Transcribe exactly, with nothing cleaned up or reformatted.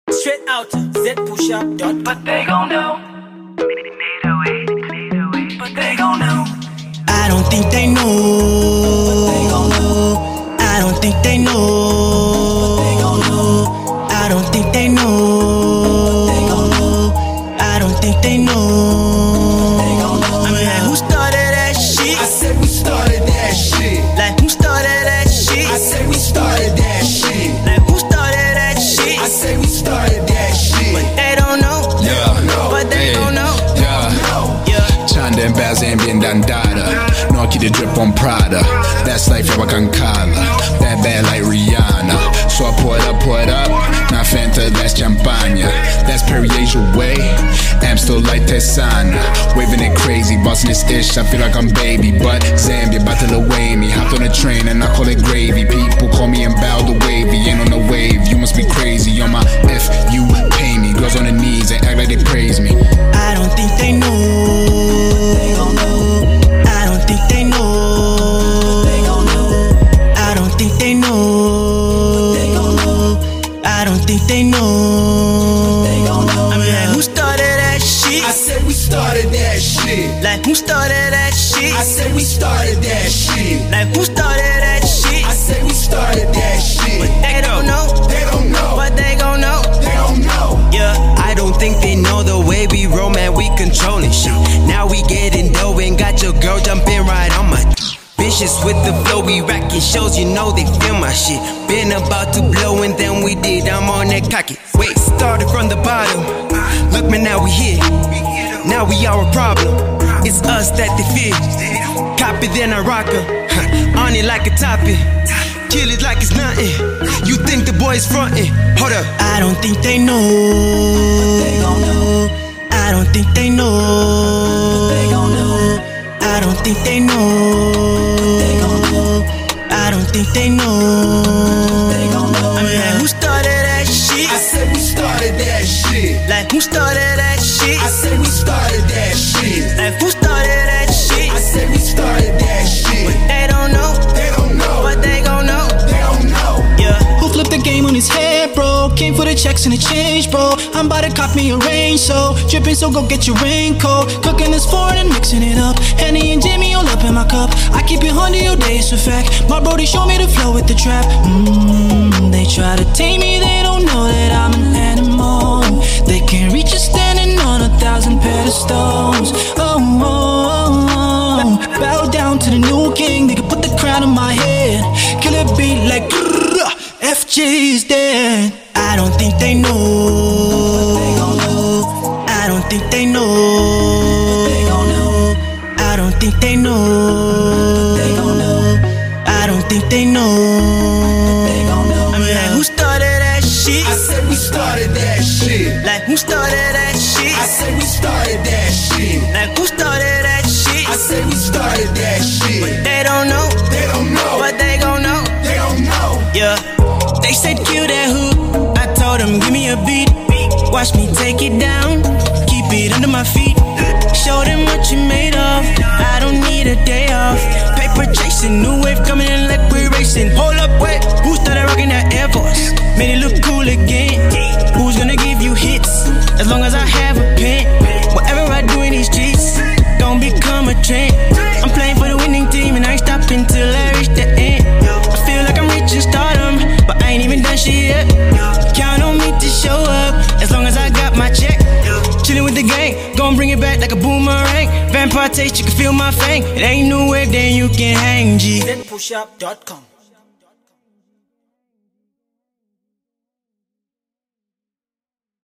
Straight out Z Push Up dot com. But they gon' know. But they gon' know. I don't think they know. But they gon' know. I don't think they know. But they gon' know. I don't think they know. But they gon' know. I don't think they know. They gon' know. I'm like, who started that shit? I said we started that shit. Like, who started that shit? I said we started that shit. Like, who started that shit? I said we started that shit. But they don't know. Yeah, But they hey, don't know. yeah. Yeah. Chanda and Baz ambient dandada. Knock you the drip on Prada. That's life I can kala. Bad bad like Rihanna. So I pour it up, pour it up. Not Fanta, that's Champagne. That's Perrier way. I'm still like Tessana. Waving it crazy, bossing this ish. I feel like I'm baby, but Zambia about to away me. Hopped on a train and I call it gravy. People call me and bow the wavy. Ain't on the wave, you must be crazy. On my F, you pay me. Girls on their knees and act like they praise me. I don't think they know. They gon' know. I don't think they know. They gon' know. I don't think they know. They gon' know. I don't think they know. They gon' know. I'm like, who started that shit? I said we started that shit. Like, who started that shit? I said we started that shit. Like, who started that shit? I said we started that shit. But they don't know. They don't know. But they gon' know. They don't know. Yeah. I don't think they know the way we roll, man, we controlling shit. Now we getting dough and got your girl jumping right on my vicious with the flow, we racking shows, you know they feel my shit. Been about to blow and then we did, I'm on that cocky. Wait, started from the bottom. Look man, now we here. Now we our problem. It's us that they fear. Copy then I rock 'em. Huh. On it like a topic. Kill it like it's nothing. You think the boy's frontin'? Hold up. I don't think they know. They gon' know. I don't think they know. They gon' know. I don't think they know. They gon' know. I don't think they know. They gon' know. I'm like, who started that shit? I said we started that shit. Like, who started that shit? I said we started that shit. Like, who started that shit? I said we started that shit. But they don't know. They don't know. But they gon' know. They don't know. Yeah. Who flipped the game on his head, bro? Came for the checks and the change, bro. I'm about to cop me a range, so dripping, so go get your raincoat. Cooking this foreign and mixing it up. Henny and Jimmy all up in my cup. I keep it hundred your days for fact. My bro, they show me the flow with the trap. Mmm, they try to tame me, they don't know that I'm an animal. They can't reach us standing on a thousand pedestals. Oh, oh, oh, oh. Bow down to the new king, they can put the crown on my head. Kill it beat like F G is dead. I don't think they know. They gon' know. I don't think they know. They gon' know. I don't think they know. They gon' know. I don't think they know. They gon' know. I'm like, who started that shit? I said we started that shit. Like, who started that shit? I said we started that shit. Like, who started that shit? I said we started that shit. But they don't know. They don't know. But they gon' know. They don't know. Yeah. They said kill that hook. I told them give me a beat. Watch me take it down. Keep it under my feet. Show them what you made of. I don't need a day off. Paper chasing, new wave coming in like we're racing. Hold up, wait. Who started rocking that Air Force? Made it look cool again. Who's gonna give you hits? As long as I have a pen. Whatever I do in these streets, gon' become a trend. I'm playing for the winning team and I ain't stopping till I reach the end. I feel like I'm reaching stardom, but I ain't even done shit yet. Count on me to show up, as long as I got my check. Chillin' with the gang, gon' bring it back like a boomerang. Vampire taste, you can feel my fang. It ain't no wave, then you can hang, G. Z Push Up dot com